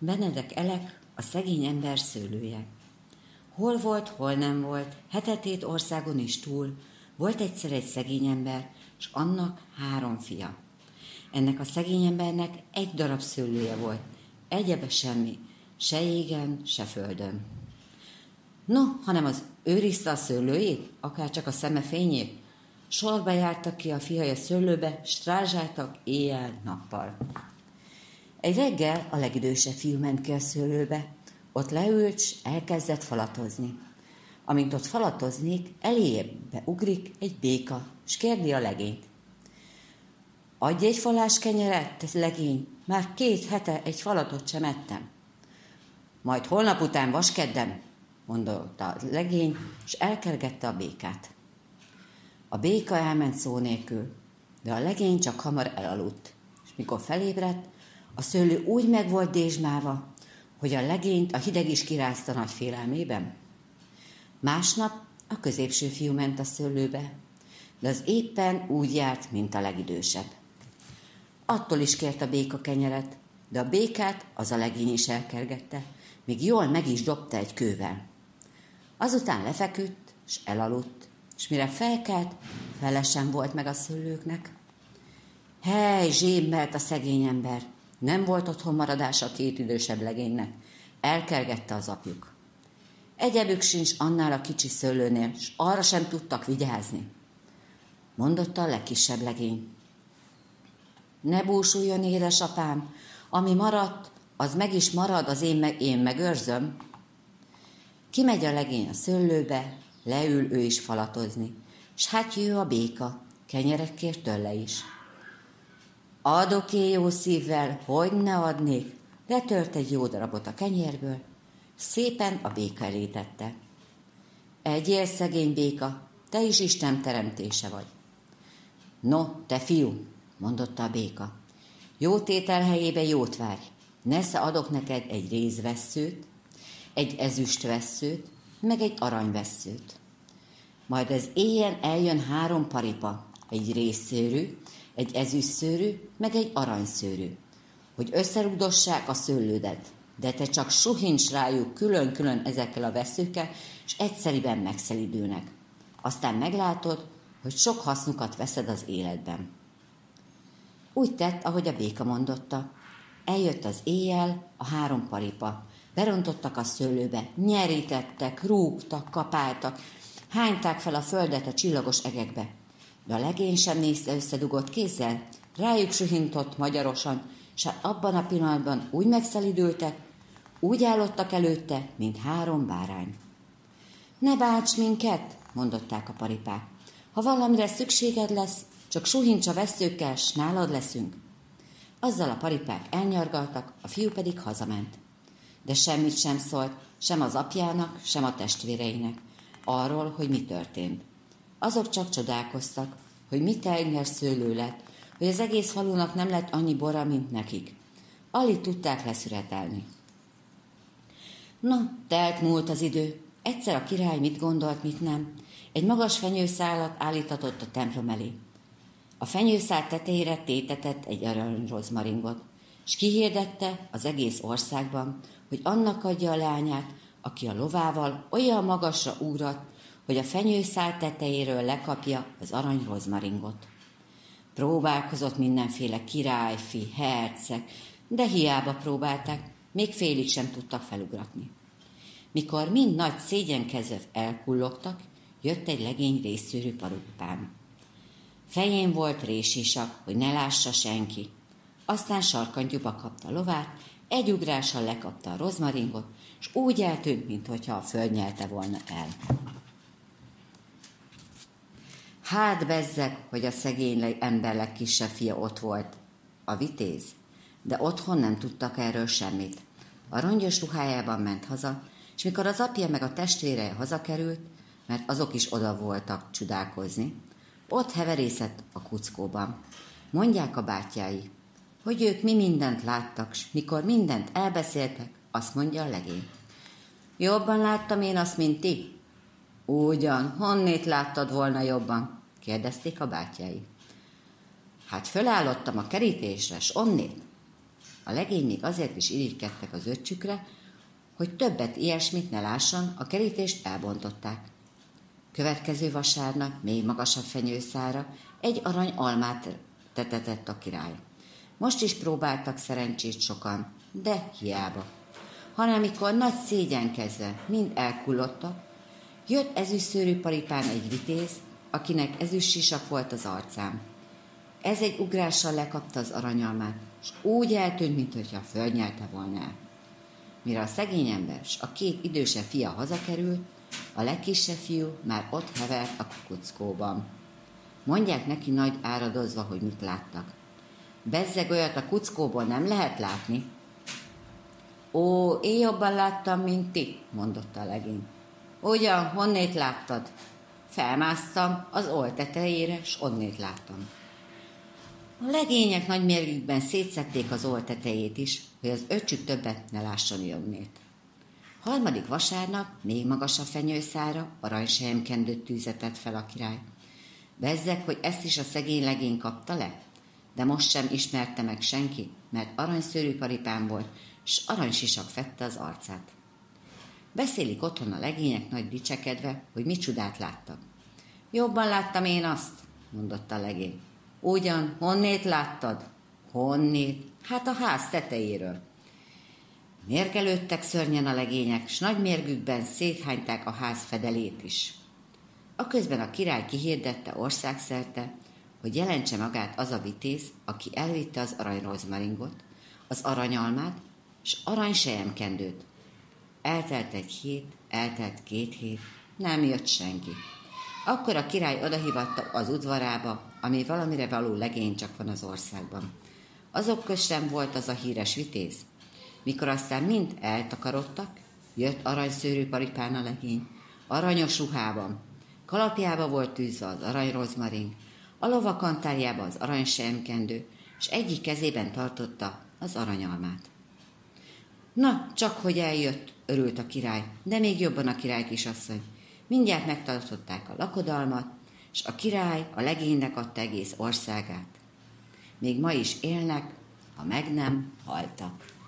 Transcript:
Benedek Elek, a szegény ember szőlője. Hol volt, hol nem volt, hetetét országon is túl, volt egyszer egy szegény ember, s annak 3 fia. Ennek a szegény embernek egy darab szőlője volt, egyebe semmi, se égen, se földön. No, hanem az őrizte a szőlőjét, akár csak a szeme fényét, sorba jártak ki a fiai a szőlőbe, strázsáltak éjjel-nappal. Egy reggel a legidősebb fiú ment ki a szőlőbe, ott leült, s elkezdett falatozni. Amint ott falatoznék, elébe ugrik egy béka, s kérdi a legényt. Adj egy falás kenyeret, legény, már 2 hete egy falatot sem ettem. Majd holnap után vaskeddem, mondotta a legény, és elkergette a békát. A béka elment szó nélkül, de a legény csak hamar elaludt, és mikor felébredt, a szőlő úgy meg volt dézsmálva, hogy a legényt a hideg is kirázta nagy félelmében. Másnap a középső fiú ment a szőlőbe, de az éppen úgy járt, mint a legidősebb. Attól is kért a béka kenyeret, de a békát az a legény is elkergette, még jól meg is dobta egy kővel. Azután lefeküdt, s elaludt, és mire felkelt, fele sem volt meg a szőlőknek. Hely, zsémbelt a szegény ember, nem volt otthon maradása a 2 idősebb legénynek, elkergette az apjuk. Egyebük sincs annál a kicsi szőlőnél, s arra sem tudtak vigyázni. Mondotta a legkisebb legény. Ne búsuljon, édesapám, ami maradt, az meg is marad, az én megőrzöm. Kimegy a legény a szőlőbe, leül ő is falatozni, s hát jő a béka, kenyeret kér tőle is. Adok én jó szívvel, hogy ne adnék, letört egy jó darabot a kenyérből, szépen a béka elé tette. Egyél, szegény béka, te is Isten teremtése vagy. No, te fiú, mondotta a béka, jó tétel helyébe jót várj, nesze adok neked egy rézvesszőt, egy ezüstvesszőt, meg egy aranyvesszőt. Majd az éjjel eljön 3 paripa, egy rézszőrű, egy ezüstszőrű, meg egy aranyszőrű, hogy összerugdossák a szőlődet, de te csak suhincs rájuk külön-külön ezekkel a vesszőkkel, és egyszeriben megszelidülnek. Aztán meglátod, hogy sok hasznukat veszed az életben. Úgy tett, ahogy a béka mondotta. Eljött az éjjel, a 3 paripa. Berontottak a szőlőbe, nyerítettek, rúgtak, kapáltak, hányták fel a földet a csillagos egekbe. De a legény sem nézte összedugott kézzel, rájuk suhintott magyarosan, s abban a pillanatban úgy megszelidültek, úgy állottak előtte, mint 3 bárány. Ne bánts minket, mondották a paripák. Ha valamire szükséged lesz, csak suhints a vesszőkkel, s nálad leszünk. Azzal a paripák elnyargaltak, a fiú pedig hazament. De semmit sem szólt, sem az apjának, sem a testvéreinek, arról, hogy mi történt. Azok csak csodálkoztak, hogy mi tenger szőlő lett, hogy az egész falunak nem lett annyi bora, mint nekik. Alig tudták leszüretelni. Na, telt múlt az idő. Egyszer a király mit gondolt, mit nem. Egy magas fenyőszálat állítatott a templom elé. A fenyőszál tetejére tétetett egy aranyrozmaringot, s kihirdette az egész országban, hogy annak adja a lányát, aki a lovával olyan magasra ugrat, hogy a fenyőszál tetejéről lekapja az aranyrozmaringot. Próbálkozott mindenféle királyfi, herceg, de hiába próbálták, még félig sem tudtak felugratni. Mikor mind nagy szégyenkezve elkullogtak, jött egy legény rézszőrű paripám. Fején volt résisak, hogy ne lássa senki. Aztán sarkantyúba kapta a lovát, egy ugrással lekapta a rozmaringot, és úgy eltűnt, minthogyha a föld nyelte volna el. Hát bezzeg, hogy a szegény ember legkisebb fia ott volt, a vitéz, de otthon nem tudtak erről semmit. A rongyos ruhájában ment haza, és mikor az apja meg a testvére hazakerült, mert azok is oda voltak csodálkozni, ott heverészett a kuckóban. Mondják a bátyái, hogy ők mi mindent láttak, s mikor mindent elbeszéltek, azt mondja a legény. Jobban láttam én azt, mint ti? Ugyan, honnét láttad volna jobban? Kérdezték a bátyái. Hát fölállottam a kerítésre, s onnét. A legény még azért is irigykedtek az öccsükre, hogy többet ilyesmit ne lásson, a kerítést elbontották. Következő vasárnap még magasabb fenyőszára egy arany almát tetetett a király. Most is próbáltak szerencsét sokan, de hiába. Hanem amikor nagy szégyenkezve mind elkullottak, jött ezüstszőrű paripán egy vitéz, akinek ezüstsisak volt az arcán. Ez egy ugrással lekapta az aranyalmát, és úgy eltűnt, mintha fölnyelte volna el. Mire a szegény ember s a két idősebb fia hazakerült, a legkisebb fiú már ott hevert a kuckóban. Mondják neki nagy áradozva, hogy mit láttak. Bezzeg, olyat a kuckóból nem lehet látni. Ó, én jobban láttam, mint ti, mondotta a legény. Ugyan, honnét láttad? Felmásztam az old tetejére, s onnét láttam. A legények nagy mérgükben szétszedték az old tetejét is, hogy az öccsük többet ne lásson jonnét. Harmadik vasárnap még magasabb fenyőszára aranyselyemkendőt tűzetett fel a király. Bezzeg, hogy ezt is a szegény legény kapta le, de most sem ismerte meg senki, mert aranyszőrű paripán volt, s aranysisak fette az arcát. Beszélik otthon a legények nagy dicsekedve, hogy mi csodát láttak. Jobban láttam én azt, mondotta a legény. Ugyan, honnét láttad? Honnét? Hát a ház tetejéről. Mérgelődtek szörnyen a legények, s nagy mérgükben széthányták a ház fedelét is. Aközben a király kihirdette országszerte, hogy jelentse magát az a vitéz, aki elvitte az aranyrozmaringot, az aranyalmát, s aranyselyemkendőt. Eltelt egy hét, eltelt 2 hét, nem jött senki. Akkor a király odahívatta az udvarába, ami valamire való legény csak van az országban. Azok közt sem volt az a híres vitéz. Mikor aztán mind eltakarodtak, jött aranyszőrű paripán a legény, aranyos ruhában. Kalapjába volt tűzve az aranyrozmarin, a lovakantárjába az aranyselyemkendő, és egyik kezében tartotta az aranyalmát. Na, csak hogy eljött, örült a király, de még jobban a király kisasszony. Mindjárt megtartották a lakodalmat, és a király a legénynek adta egész országát. Még ma is élnek, ha meg nem haltak.